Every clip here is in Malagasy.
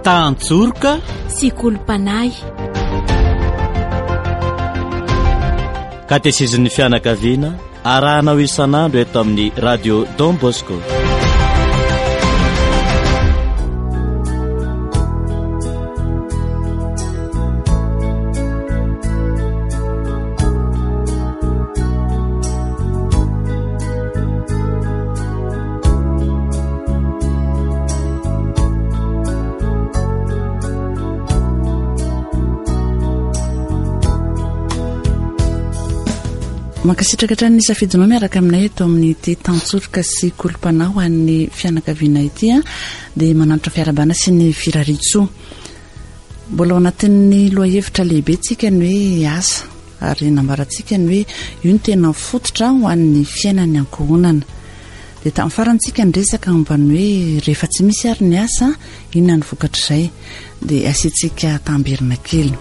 Tantjoroka sy Kolompanay. Katezizin'ny fianakaviana arahanao isan'andro eto amin'ny radio Don Bosco. Mankasitraka hatrany ny safidinao miaraka aminay eto amin'ny ity Tantjoroka sy Kolompanay ho an'ny fianakaviana ity dia mananatra fiarabana sy ny firaritsoa. Mbola ao anatin'ny lohahevitra lehibe tsika ny hoe asa ary nambarantsika ny hoe io ny tena fototra ho an'ny fiainan'ny ankohonana. Dia tamin'ny farantsika ny resaka momba ny hoe rehefa tsy misy ary ny asa inona ny vokatr'izay dia asiantsika tambirina kely.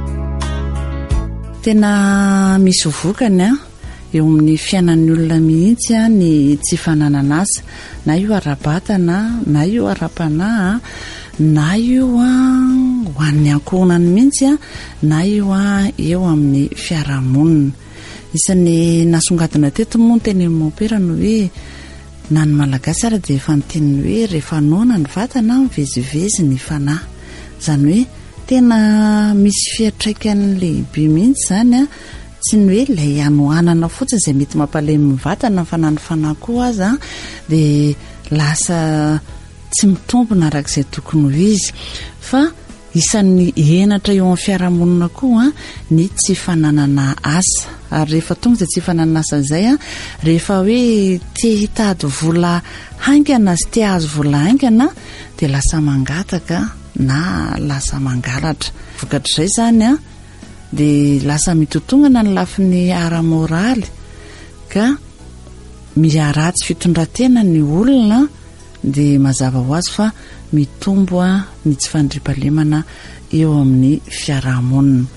Tena misy vokany eo amin'ny fiainan'ny olona mihitsy ny tsy fananana asa, na io ara-batana na io ara-panahy na io ho an'ny ankohonany mihitsy na io eo amin'ny fiarahamonina. Isan'ny nasongadina teto moa ny teny mopera no hoe na ny malagasy ara dia efa nyteniny hoe rehefa noana ny vatana mivezivezy ny fanahy. Izany hoe tena misy fiatraikany lehibe mihitsy izany tsy ny hoe ilay anohanana fotsiny izay mety mampalemy vatana fanany fanahy koa aza dia lasa tsy mitombina arak'izay tokony ho izy, fa isan'ny henatra eo amin'ny fiarahamonina koa ny tsy fananana asa. Ary rehefa tonga dia tsy fananana asa izay rehefa hoe te hitady vola haingana sy te hahazo vola haingana dia lasa mangataka na lasa mangalatra. Vokatr'izay izany dia lasa mitotongana ny lafin'ny ara-moraly ka miharatsy fitondratena ny olona dia mazava ho azy fa mitombo ny tsy fandriampahalemana eo amin'ny fiarahamonina.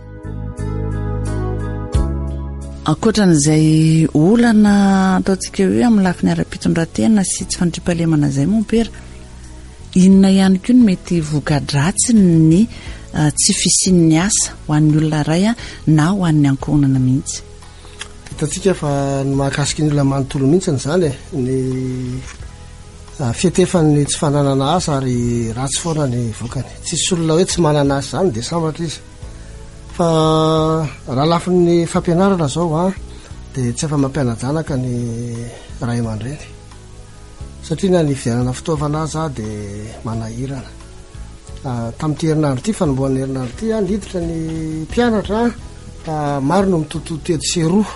Ankoatran'izay olana ataontsika hoe amin'ny lafin'ny ara-pitondratena sy tsy fandriampahalemana izay mompera, inona ihany koa ny mety voka-dratsy ny tsy fisian'ny asa ho an'ny olona iray na ho an'ny ankohonana mihitsy. Hitantsika fa ny mahakasiky ny olona manontolo mihitsy izany ny fietefan'ny tsy fananana asa ary ratsy foana ny vokany. Tsisy olona hoe tsy manana asa izany dia sambatra izy. Fa raha lafin'ny fampianarana izao dia tsy efa mampiana-janaka ny ray aman-dreny. Satria na ny fivianana fitaovana aza dia manahirana. Tamin'ity herinandro ity, fanombohan'ny herinandro ity niditra ny mpianatra maro no mitoto tedy seroa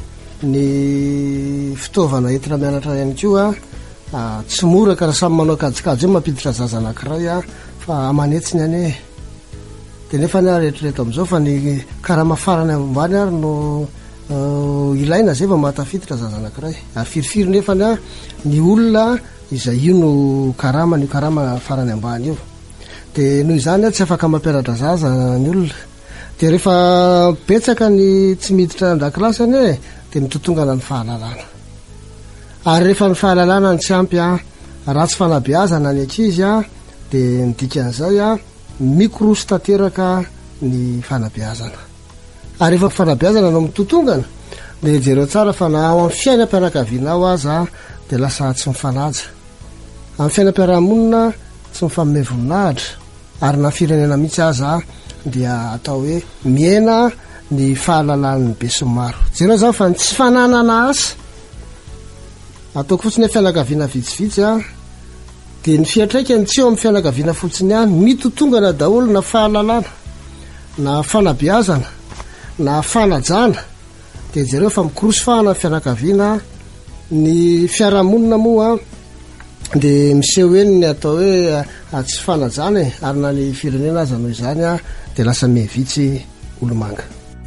ny fitaovana entina mianatra ihany koa tsy mora ka raha samy manao kajikajy io mampiditra zaza anankiray fa amanetsiny any dia nefa ny rehetrarehetra amin'izao fa ny karama farany ambany ary no ilaina zay fa mahatafiditra zaza anankiray ary firifiry nefa ny olona izay io no karama ny karama farany ambany io dia noho izany tsy afaka mampianatra zaza ny olona dia rehefa betsaka ny tsy miditra an-dakilasy dia mitotongana ny fahalalana ary rehefa ny fahalalana ny tsy ampy ratsy fanabeazana ny ankizy dia ny dikan'izay mikoroso tanteraka ny fanabeazana ary rehefa fanabeazana no mitotongana dia jereo tsara fa na ao amin'ny fiainam-pianakaviana ao aza dia lasa tsy mifanaja amin'ny fiainam-piarahamonina tsy mifaminay voninahitra ary na firenena mihitsy aza dia atao hoe miaina ny fahalalan'ny be sy maro. Jereo zany fa tsy fananana asa ataoko fotsiny fianakaviana vitsivitsy dia ny fiatraikany tsy eo amin'ny fianakaviana fotsiny mitotongana daholo na fahalalana na fanabeazana na fanajana dia jereo fa mikoroso fahana fianakaviana. Ny fiarahamonina moa dia miseho eny ny atao hoe tsy fanajana ary na ny firenena aza noho izany dia lasa mihevitsy olomanga.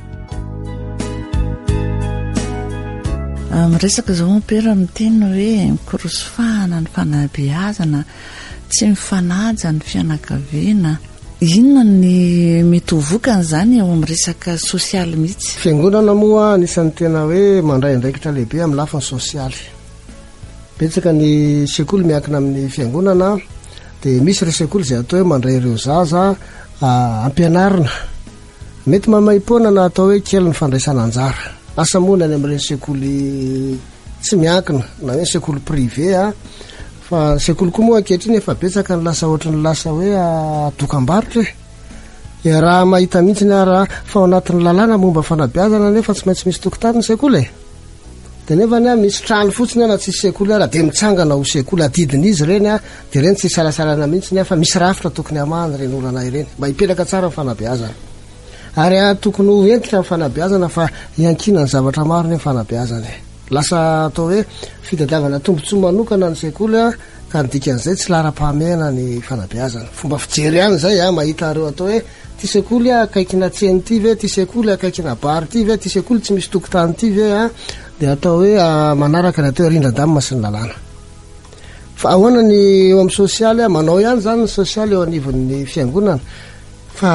Miresaka izao mopera miteny hoe mikoroso fahana ny fanabeazana, tsy mifanaja ny fianakaviana. Inona ny mety ho vokany izany eo amin'ny resaka sosialy mihitsy? Fiangonana moa anisan'ny tena hoe mandray andraikitra lehibe amin'ny lafiny sosialy. Betsaka ny sekoly miankina amin'ny fiangonana de misy resekoly zay atao hoe mandray ireo zaza ampianarina mety mamaimpona na atao hoe kely ny fandraisana anjara asa mona any amin'ireny sekoly tsy miankina na hoe sekoly privé fa sekoly koa moa ankehitriny efa betsaka ny lasa ohatra ny lasa hoe dokam-barotra raha mahita mihitsy ny raha fa ao anatin'ny lalàna momba fanabeazana nefa tsy maintsy misy tokotany ny sekoly de nefa ny misy trano fotsiny na tsisy sekoly raha de mitsangana ho sekoly adidin'izy reny de reny tsy salasalana mihitsy nefa misy rafitra tokony amany reny olana ireny mba hipetraka tsara ny fanabeazana ary tokony ho entitra ny fanabeazana fa iankina ny zavatra maro ny fanabeazana lasa atao hoe fitadiavana tombontsoa manokana ny sekoly ka nidikan'izay tsy lara-pahamehana ny fanabeazana fomba fijery ihany zay mahita reo atao hoe ty sekoly akaikina tseny ty ve ty sekoly akaikina bary ty ve ty sekoly tsy misy tokotany ty ve de atao hoe manaraka ny atao rindradamina sy ny lalàna fa ahoana ny eo amin'ny sosialy manao ihany zany ny sosialy eo anivon'ny fiangonana fa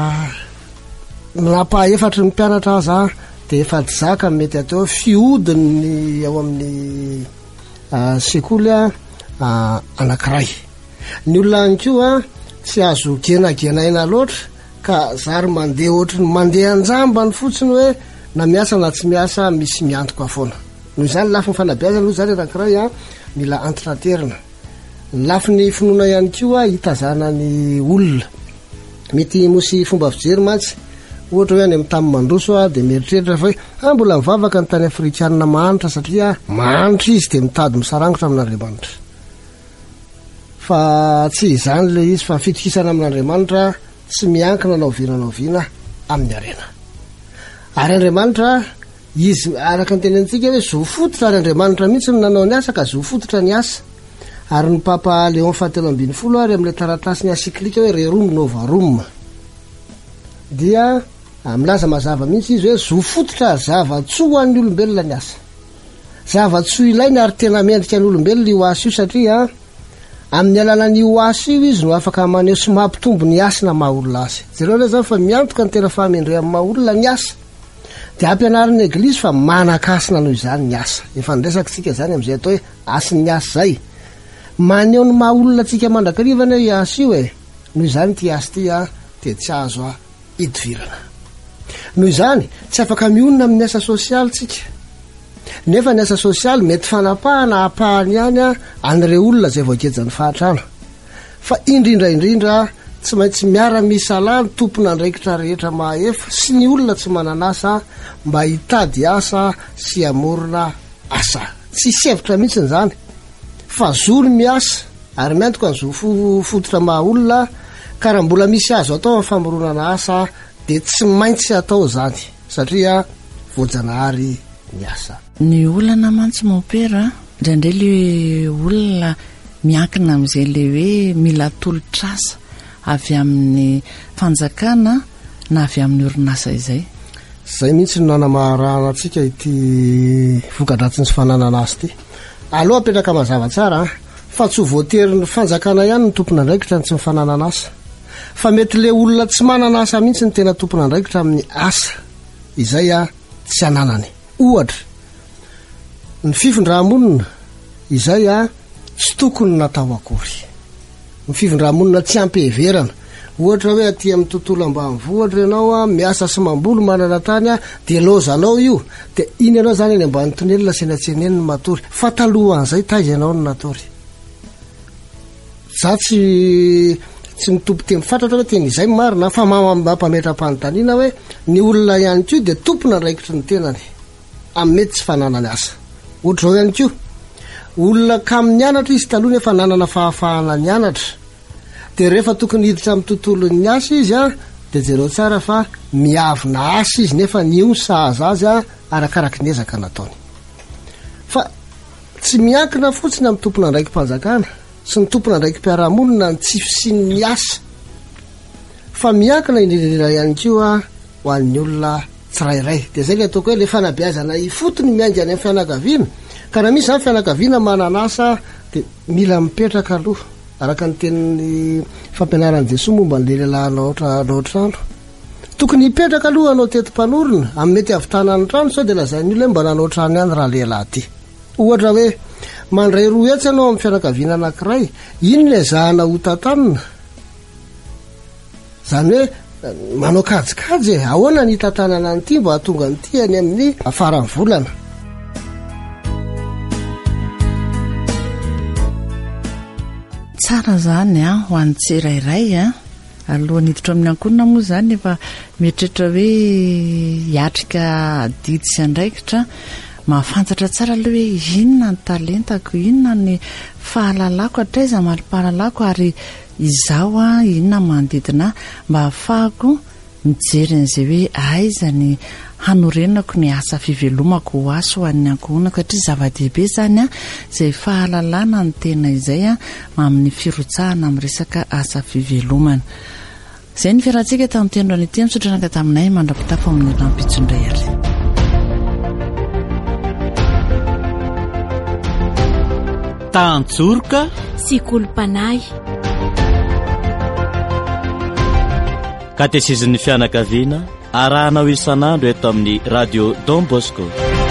napahaefatra ny mpianatra aza de efa zaka mety atao fiodiny ao amin'ny sekoly anankiray ny olona any koa tsy azo genagenaina loatra ka zary mandeha ohatrany mandeha anjambany fotsiny hoe na miasa na tsy miasa misy miantoka foana noho izany lafi ny fanabeazana aloha zany anankiray mila antinaterina ny lafi ny finoana ihany koa hitazana ny olona mety mosy fomba fijery mantsy ohatra hoe any amin'ny tamy mandroso de mieritreritra fa hoe mbola mivavaka ny tany afrikanina mahanitra satria mahanitra izy de mitady misarangotra amin'Andriamanitra fa tsy izany le izy fa fitokisana amin'Andriamanitra tsy miankina naovinanaovina amin'ny arena ary Andriamanitra izy araka ny tenentsika hoe zo fototra ary Andriamanitra mihitsy ny nanao ny asa ka zo fototra ny asa ary ny papa Léon 17 ary amin'ilay taratasy ny asiklika hoe rerum nova rum dia milaza mazava mihitsy izy hoe zo fototra zava-tsoa ho an'ny olombelona ny asa zava-tsoa ilainy ary tena mendrika ny olombelona io asa io satria amin'ny alalany io asa io izy no afaka maneho sy mampitombo ny asa na mahaolona azy zareo le zany fa miantoka ny tena fahamendre amin'ny mahaolona ny asa de ampianarin'ny eglizy fa manan-kasina noho izany ny asa efa nresaka tsika zany am'izay atao hoe asin'ny asa zay maneho ny mahaolona tsika mandrakarivana io asa io noho izany ty asa ty de tsy azo idivirana noho izany tsy afaka mionona amin'ny asa sosialy tsika nefa ny asa sosialy mety fanapahana apahany ihany an'ireo olona zay voakejany fahatrana fa indrindraindrindra tsy maintsy miara-misala ny tompona andraikitra rehetra mahefa sy ny olona tsy mananasa mba hitady asa sy amorona asa tsy sevitra mihitsy zany fa zory miasa ary miantoka ny zo fototra mahaolona ka raha mbola misy azo atao amin'ny famoronana asa de tsy maintsy atao zany satria voajanahary ny asa ny olana mantsy mopera ndraindray le olona miankina amin'izay le hoe mila tolotrasa avy amin'ny fanjakana na avy amin'ny orinasa izay mihitsy no nanamaharana atsika ity vokadratsy ny sy fananana azy ty aloha apetraka mazava tsara fa tsy ho voatery ny fanjakana ihany ny tompona andraikitra ny tsy mifananana asa fa mety le olona tsy manana asa mihitsy ny tena tompona andraikitra amin'ny asa izay tsy ananany ohatra ny fifindra-monina izay tsy tokony natao akory ny fifindra-monina tsy ampeheverana ohatra hoe aty amin'ny tontolo ambanivohatra ianao miasa sy mamboly manana tany de lozanao io de iny ianao zany eny ambany tonelina senatseneny ny matory fa talohan'izay taiza ianao ny natory za tsy mitompo temy fatratra hoe teny izay marina fa mampametra-panontaniana hoe ny olona ihany ko de tompona andraikitry ny tenany amin'ny mety tsy fananany asa ohatra zao ihany ko olona kamy nianatra izy taloha nefa nanana fahafahana ny anatra de rehefa tokony hiditra amin'ny tontolon'ny asa izy de jereo tsara fa miavina asa izy nefa nio sahaza azy arakaraky ny ezaka nataony fa tsy miankina fotsiny amin'ny tompona andraiky mpanjakana sy ny tompona andraiky mpiarahamonina ny tsy fisin'ny asa fa miankina indrindrindra ihany ko ho an'ny olona tsirairay de zay le ataoko hoe le fanabeazana ifotony miainga any amin'ny fianakaviana ka raha misy zany fianakaviana mananasa de mila mipetraka aloha araka ny tenin'ny fampianaran'i Jesosy momba ny lehilahy naotrano tokony hipetraka aloha anao tetim-panorona amin'ny mety avitana ny trano sao de lazain'ny olona hoe mba nanao trano ihany raha lehilahy ty ohatra hoe mandray roa etsy anao amin'ny fianakaviana anankiray, ino lay zahana ho tantanina? Zany hoe manao kajikajy e, ahoana ny tantanana anyity mba hahatonga nyity any amin'ny afarany volana. Tsara zany ho an'ny tsirairay alohan'ny hiditra amin'ny ankonina moa zany efa mieritreritra hoe hiatrika didy sy andraikitra, mahafantatra tsara aloha hoe inona ny talentako, inona ny fahalalako, hatraiza mali-pahalalako ary izao inona manodidina mba hahafahako mijery an'izay hoe aiza ny hanorenako ny asa fivelomako ho aso ho an'ny ankohonako, satria zava-dehibe zany izay fahalalana ny tena izay amin'ny firotsahana amin'ny resaka asa fivelomana. Izay ny fiarahantsika tamin'ny tendro any ity, misotranaka taminay mandrapitafo amin'ny rampitsondray ary. Tantsorika sy kolompanay. Katesizin'ny fianakaviana arahanao isan'andro eto amin'ny radio Don Bosco.